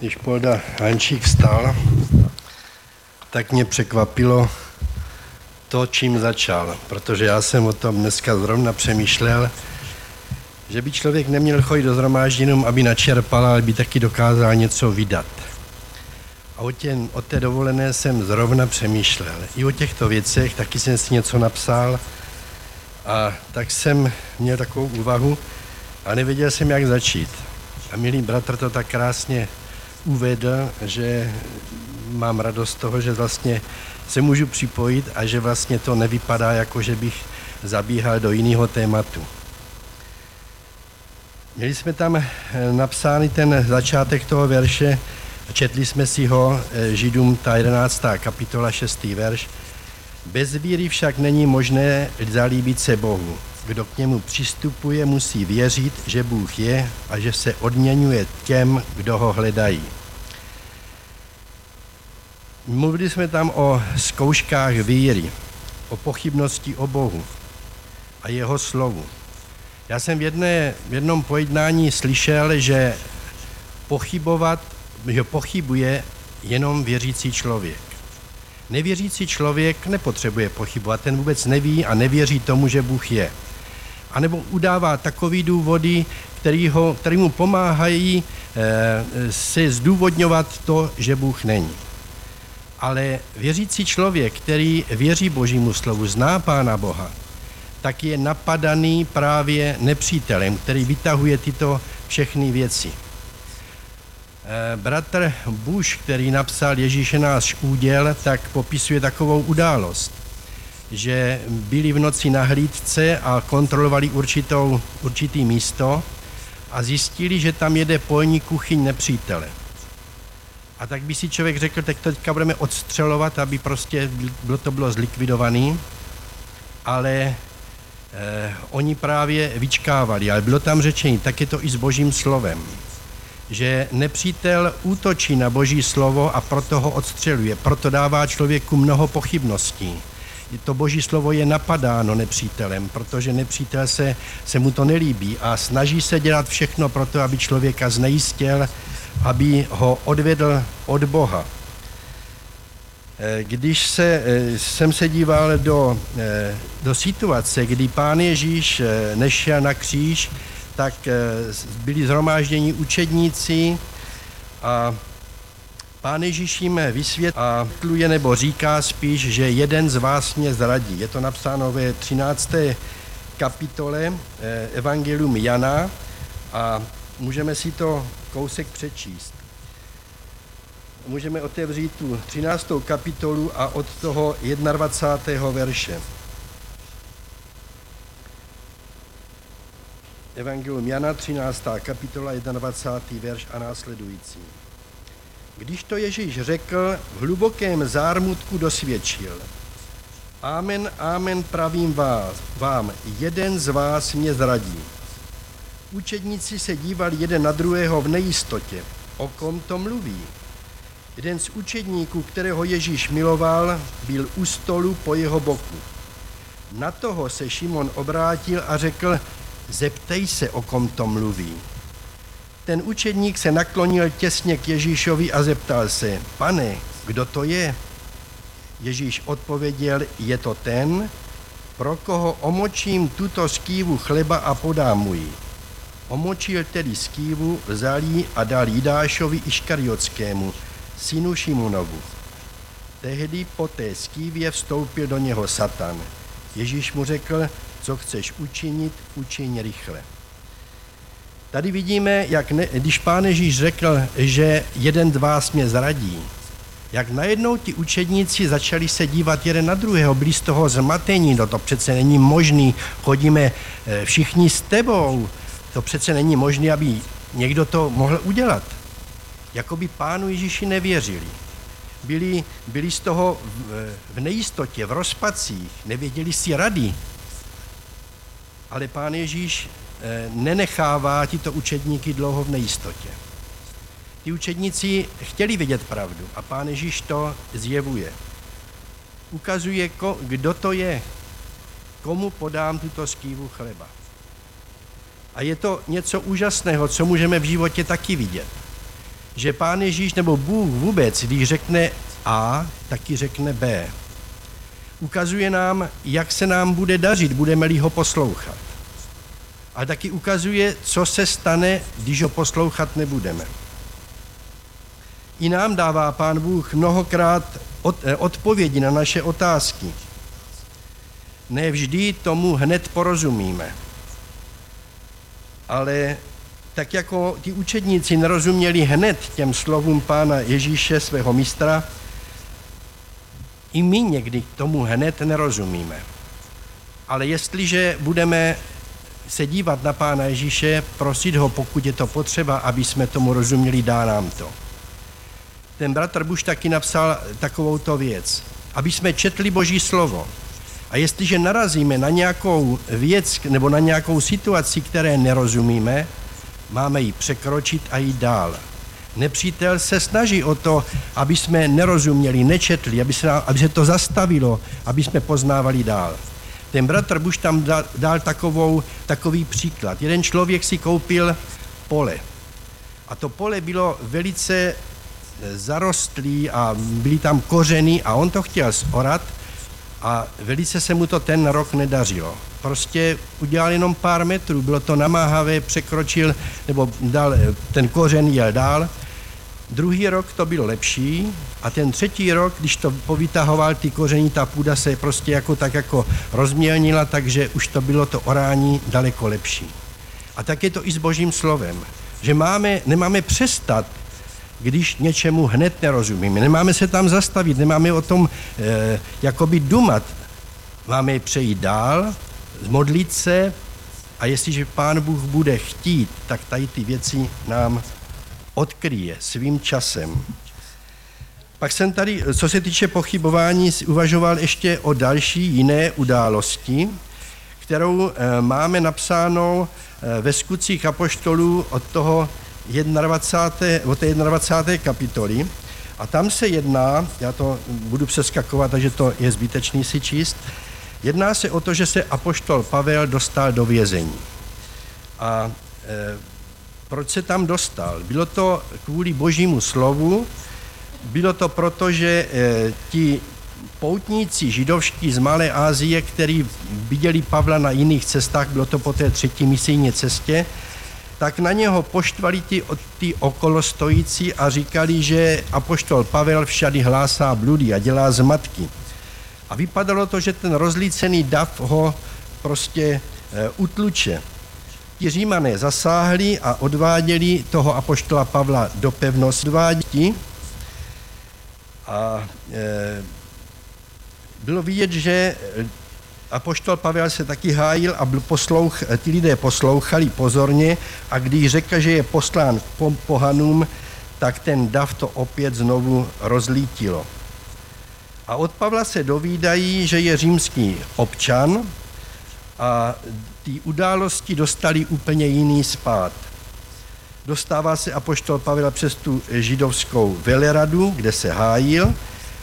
Když Polda Hančík vstal, tak mě překvapilo to, čím začal, protože já jsem o tom dneska zrovna přemýšlel, že by člověk neměl chodit do shromáždění jenom, aby načerpal, ale by taky dokázal něco vydat. A o té dovolené jsem zrovna přemýšlel. I o těchto věcech taky jsem si něco napsal a tak jsem měl takovou úvahu a nevěděl jsem, jak začít. A milý bratr to tak krásně uvedl, že mám radost z toho, že vlastně se můžu připojit a že vlastně to nevypadá, jako že bych zabíhal do jiného tématu. Měli jsme tam napsány ten začátek toho verše, četli jsme si ho, Židům ta 11. kapitola 6. verš. Bez víry však není možné zalíbit se Bohu. Kdo k němu přistupuje, musí věřit, že Bůh je a že se odměňuje těm, kdo ho hledají. Mluvili jsme tam o zkouškách víry, o pochybnosti o Bohu a jeho slovu. Já jsem v jednom pojednání slyšel, že pochybuje jenom věřící člověk. Nevěřící člověk nepotřebuje pochybovat, ten vůbec neví a nevěří tomu, že Bůh je. A nebo udává takový důvody, který mu pomáhají se zdůvodňovat to, že Bůh není. Ale věřící člověk, který věří Božímu slovu, zná Pána Boha, tak je napadaný právě nepřítelem, který vytahuje tyto všechny věci. Bratr Bush, který napsal Ježíš je náš úděl, tak popisuje takovou událost, že byli v noci na hlídce a kontrolovali určitý místo a zjistili, že tam jede polní kuchyň nepřítele. A tak by si člověk řekl, tak teďka budeme odstřelovat, aby prostě to bylo zlikvidované, ale oni právě vyčkávali, ale bylo tam řečení, tak je to i s Božím slovem, že nepřítel útočí na Boží slovo a proto ho odstřeluje, proto dává člověku mnoho pochybností. To Boží slovo je napadáno nepřítelem, protože nepřítel se mu to nelíbí a snaží se dělat všechno pro to, aby člověka znejistil, aby ho odvedl od Boha. Když jsem se díval do situace, kdy Pán Ježíš nešel na kříž, tak byli shromážděni učedníci a Pán Ježíš jim vysvětluje nebo říká spíš, že jeden z vás mě zradí. Je to napsáno ve 13. kapitole Evangelium Jana a můžeme si to kousek přečíst. Můžeme otevřít tu 13. kapitolu a od toho 21. verše. Evangelium Jana, 13. kapitola, 21. verš a následující. Když to Ježíš řekl, v hlubokém zármutku dosvědčil. Amen, amen, pravím vám, jeden z vás mě zradí. Učedníci se dívali jeden na druhého v nejistotě. O kom to mluví? Jeden z učedníků, kterého Ježíš miloval, byl u stolu po jeho boku. Na toho se Šimon obrátil a řekl, zeptej se, o kom to mluví. Ten učedník se naklonil těsně k Ježíšovi a zeptal se, pane, kdo to je? Ježíš odpověděl, je to ten, pro koho omočím tuto skývu chleba a podám mu ji. Omočil tedy skývu, vzal ji a dal Jidášovi Iškariotskému, synu Šimonovu. Tehdy po té skývě vstoupil do něho Satan. Ježíš mu řekl, co chceš učinit, učiň rychle. Tady vidíme, když Pán Ježíš řekl, že jeden z vás mě zradí, jak najednou ti učedníci začali se dívat jeden na druhého, byli z toho zmatení, no to přece není možný, chodíme všichni s tebou, to přece není možné, aby někdo to mohl udělat. Jakoby Pánu Ježíši nevěřili. Byli z toho v nejistotě, v rozpacích, nevěděli si rady. Ale Pán Ježíš nenechává tyto učedníky dlouho v nejistotě. Ti učedníci chtěli vědět pravdu a Pán Ježíš to zjevuje. Ukazuje, kdo to je, komu podám tuto skývu chleba. A je to něco úžasného, co můžeme v životě taky vidět. že Pán Ježíš nebo Bůh vůbec, když řekne A, taky řekne B. Ukazuje nám, jak se nám bude dařit, budeme-li ho poslouchat. A taky ukazuje, co se stane, když ho poslouchat nebudeme. I nám dává Pán Bůh mnohokrát odpovědi na naše otázky. Ne vždy tomu hned porozumíme. Ale tak jako ti učedníci nerozuměli hned těm slovům Pána Ježíše, svého mistra, i my někdy tomu hned nerozumíme. Ale jestliže budeme se dívat na Pána Ježíše, prosit ho, pokud je to potřeba, aby jsme tomu rozuměli, dá nám to. Ten bratr Buš taky napsal takovouto věc, aby jsme četli Boží slovo. A jestliže narazíme na nějakou věc nebo na nějakou situaci, které nerozumíme, máme ji překročit a jít dál. Nepřítel se snaží o to, aby jsme nerozuměli, nečetli, aby se to zastavilo, aby jsme poznávali dál. Ten bratr Buš tam dal takový příklad. Jeden člověk si koupil pole. A to pole bylo velice zarostlý a byly tam kořeny a on to chtěl zorat a velice se mu to ten rok nedařilo. Prostě udělal jenom pár metrů, bylo to namáhavé, překročil, nebo ten kořen jel dál. Druhý rok to bylo lepší a ten třetí rok, když to povytahoval ty kořeny, ta půda se prostě jako rozmělnila, takže už to bylo to orání daleko lepší. A tak je to i s Božím slovem, že nemáme přestat, když něčemu hned nerozumíme. Nemáme se tam zastavit, nemáme o tom jakoby dumat. Máme přejít dál, modlit se a jestliže Pán Bůh bude chtít, tak tady ty věci nám odkryje svým časem. Pak jsem tady, co se týče pochybování, uvažoval ještě o další jiné události, kterou máme napsánou ve Skutcích apoštolů od té 21. kapitoly. A tam se jedná, já to budu přeskakovat, takže to je zbytečný si číst, jedná se o to, že se apoštol Pavel dostal do vězení. A proč se tam dostal? Bylo to kvůli Božímu slovu, bylo to proto, že ti poutníci židovští z Malé Asie, kteří viděli Pavla na jiných cestách, bylo to po té 3. misijní cestě, tak na něho poštvali ty okolostojící a říkali, že apoštol Pavel všady hlásá bludy a dělá zmatky. A vypadalo to, že ten rozlícený dav ho prostě utluče. Ti Římané zasáhli a odváděli toho apoštola Pavla do pevnosti. A bylo vidět, že apoštol Pavel se taky hájil a ti lidé poslouchali pozorně a když řekl, že je poslán k pohanům, tak ten dav to opět znovu rozlítilo. A od Pavla se dovídají, že je římský občan a ty události dostali úplně jiný spád. Dostává se apoštol Pavel přes tu židovskou veleradu, kde se hájil.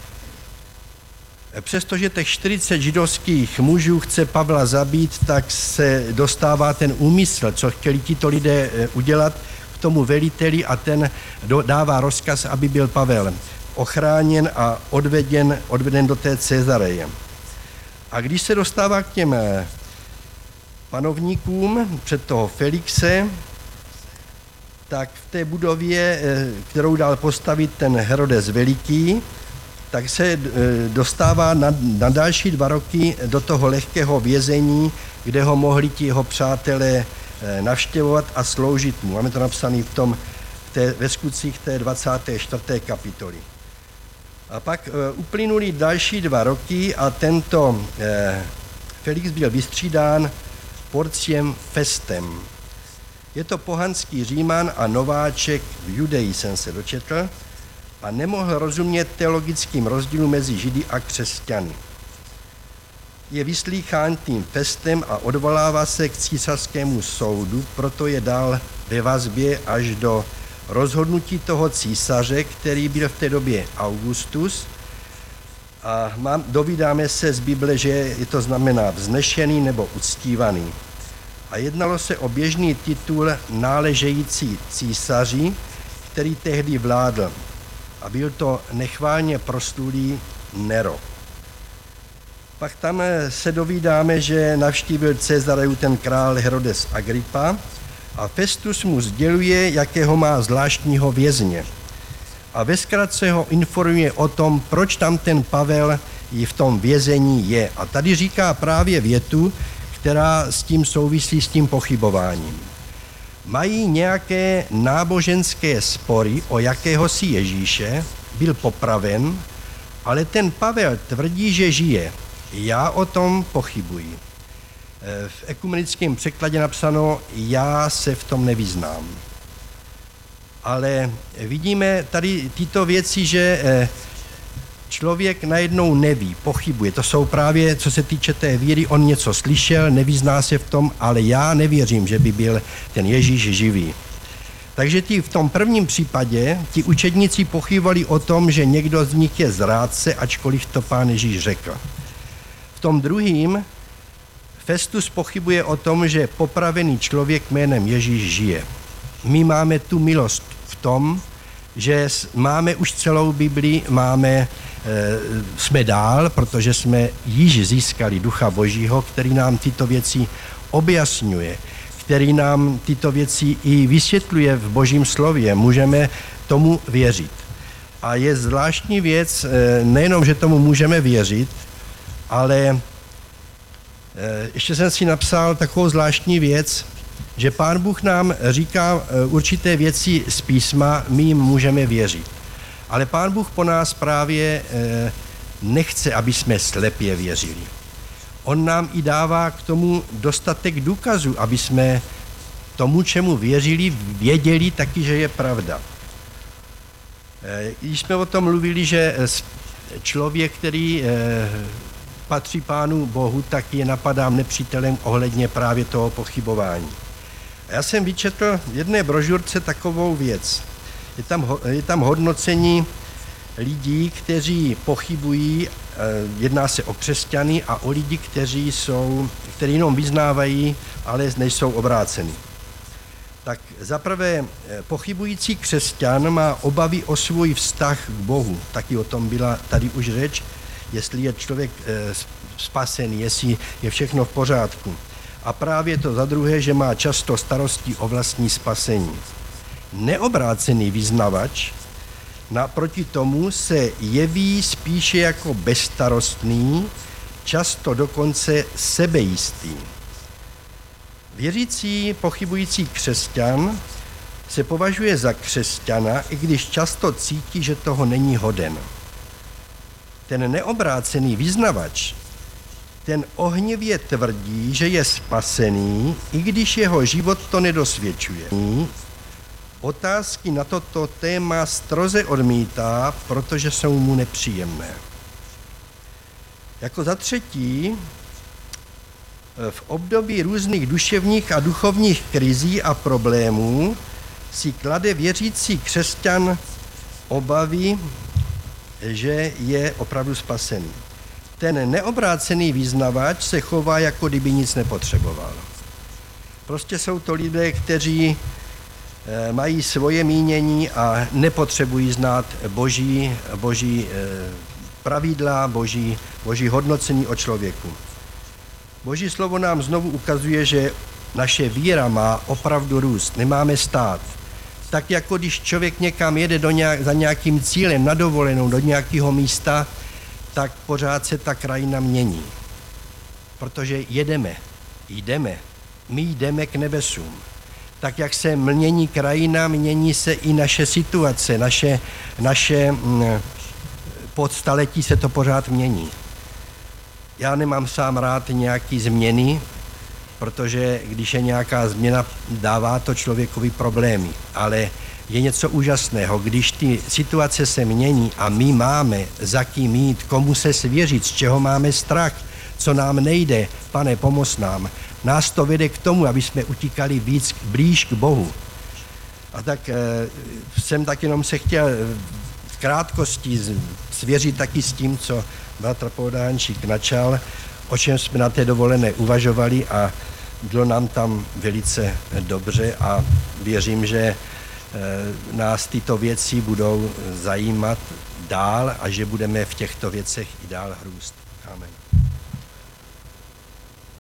Přestože těch 40 židovských mužů chce Pavla zabít, tak se dostává ten úmysl, co chtěli tito lidé udělat, k tomu veliteli a ten dává rozkaz, aby byl Pavel ochráněn a odveden do té Cezareje. A když se dostává k těm panovníkům před toho Felixe, tak v té budově, kterou dal postavit ten Herodes Veliký, tak se dostává na další 2 roky do toho lehkého vězení, kde ho mohli ti jeho přátelé navštěvovat a sloužit mu. Máme to napsané ve Skutcích té 24. kapitoly. A pak uplynuli další 2 roky a tento Felix byl vystřídán Porciem Festem. Je to pohanský Říman a nováček v Judeji, jsem se dočetl, a nemohl rozumět teologickým rozdílům mezi Židy a křesťany. Je vyslýchán tím Festem a odvolává se k císařskému soudu, proto je dal ve vazbě až do rozhodnutí toho císaře, který byl v té době Augustus. A dovídáme se z Bible, že je to znamená vznešený nebo uctívaný. A jednalo se o běžný titul náležející císaři, který tehdy vládl. A byl to nechválně proslulý Nero. Pak tam se dovídáme, že navštívil Cezareu ten král Herodes Agrippa a Festus mu sděluje, jakého má zvláštního vězně. A ve zkratce ho informuje o tom, proč tam ten Pavel i v tom vězení je. A tady říká právě větu, která s tím souvisí, s tím pochybováním. Mají nějaké náboženské spory o jakéhosi Ježíše, byl popraven, ale ten Pavel tvrdí, že žije. Já o tom pochybuji. V ekumenickém překladě napsáno, já se v tom nevyznám. Ale vidíme tady tyto věci, že člověk najednou neví, pochybuje. To jsou právě, co se týče té víry, on něco slyšel, nevyzná se v tom, ale já nevěřím, že by byl ten Ježíš živý. Takže v tom prvním případě ti učedníci pochybovali o tom, že někdo z nich je zrádce, ačkoliv to Pán Ježíš řekl. V tom druhým Festus pochybuje o tom, že popravený člověk jménem Ježíš žije. My máme tu milost v tom, že máme už celou Biblii, jsme dál, protože jsme již získali Ducha Božího, který nám tyto věci objasňuje, který nám tyto věci i vysvětluje v Božím slově. Můžeme tomu věřit. A je zvláštní věc, nejenom, že tomu můžeme věřit, ale ještě jsem si napsal takovou zvláštní věc, že Pán Bůh nám říká určité věci z písma, my jim můžeme věřit. Ale Pán Bůh po nás právě nechce, aby jsme slepě věřili. On nám i dává k tomu dostatek důkazů, aby jsme tomu, čemu věřili, věděli taky, že je pravda. Když jsme o tom mluvili, že člověk, který patří Pánu Bohu, tak je napadám nepřítelem ohledně právě toho pochybování. A já jsem vyčetl v jedné brožurce takovou věc. Je tam hodnocení lidí, kteří pochybují, jedná se o křesťany a o lidi, kteří jenom vyznávají, ale nejsou obráceni. Tak zaprvé pochybující křesťan má obavy o svůj vztah k Bohu. Taky o tom byla tady už řeč, jestli je člověk spasený, jestli je všechno v pořádku. A právě to za druhé, že má často starosti o vlastní spasení. Neobrácený vyznavač naproti tomu se jeví spíše jako bezstarostný, často dokonce sebejistý. Věřící, pochybující křesťan se považuje za křesťana, i když často cítí, že toho není hoden. Ten neobrácený vyznavač, ten ohnivě tvrdí, že je spasený, i když jeho život to nedosvědčuje. Otázky na toto téma stroze odmítá, protože jsou mu nepříjemné. Jako za třetí, v období různých duševních a duchovních krizí a problémů si klade věřící křesťan obavy, že je opravdu spasený. Ten neobrácený vyznavač se chová, jako kdyby nic nepotřeboval. Prostě jsou to lidé, kteří mají svoje mínění a nepotřebují znát boží pravidla, boží hodnocení o člověku. Boží slovo nám znovu ukazuje, že naše víra má opravdu růst, nemáme stát. Tak jako když člověk někam jede za nějakým cílem na dovolenou do nějakého místa, tak pořád se ta krajina mění. Protože my jdeme k nebesům. Tak jak se mění krajina, mění se i naše situace, naše po staletí se to pořád mění. Já nemám sám rád nějaký změny, protože když je nějaká změna, dává to člověkovi problémy. Ale je něco úžasného, když ty situace se mění a my máme za kým jít, komu se svěřit, z čeho máme strach, co nám nejde, Pane, pomoz nám. Nás to vede k tomu, aby jsme utíkali blíž k Bohu. A tak jsem tak jenom se chtěl v krátkosti svěřit taky s tím, co bratr Podánčík načal, o čem jsme na té dovolené uvažovali a bylo nám tam velice dobře a věřím, že nás tyto věci budou zajímat dál a že budeme v těchto věcech i dál růst. Amen.